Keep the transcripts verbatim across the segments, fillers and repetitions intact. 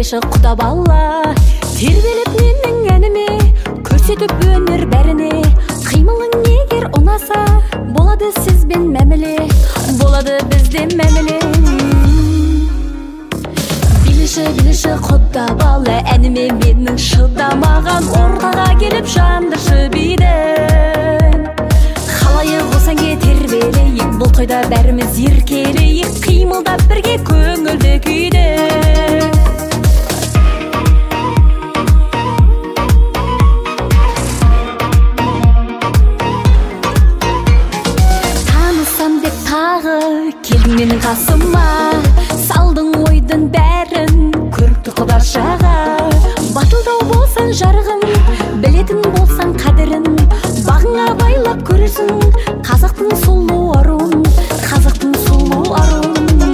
біліші құда бала, тербеліп менің әніме, көрсетіп өнер бәріне. Қимылың егер ұнаса, болады сізбен мәміле, болады бізде мәміле. Біліші, біліші құда бала, әніме менің шыдамаған, ортаға келіп жандыршы биді. Қалайық осаң тербелейік, бұл тойда бәріміз еркелейік, қимылдап бірге көңілді күйді. Танысам деп тағы келдің менің қасыма, салдың ойдың бәрін көрікті құдашаға. Батылдау болсан жарығым, білетін болсан қадірін, бағыңа байлап көресің қазақтың сұлу аруын, қазақтың сұлу аруын.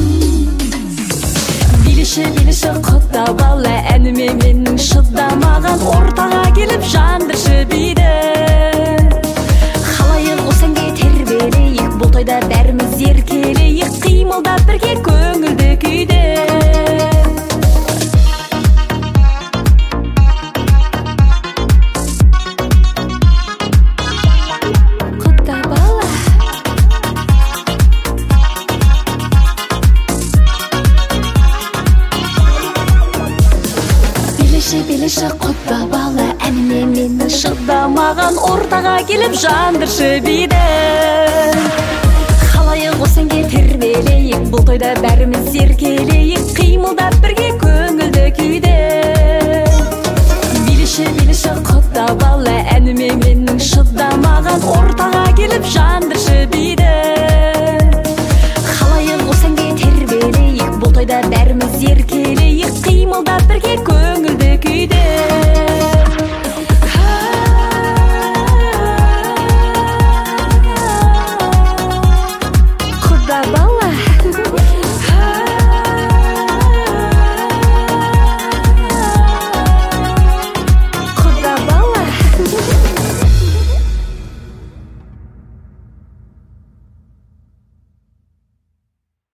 Біліші, біліші құда бала, әніме менің шыдамаған, ортаға келіп жандыршы биді. Қалайық осаңге тербелейік, бұл тойда бәріміз еркелейік, қимылдап бірге көңілді күйді. Біліші құда бала, әніме менің шыдамаған, ортаға келіп жандыршы биді. Қалайық осаңге тербелейік, бұл тойда бәріміз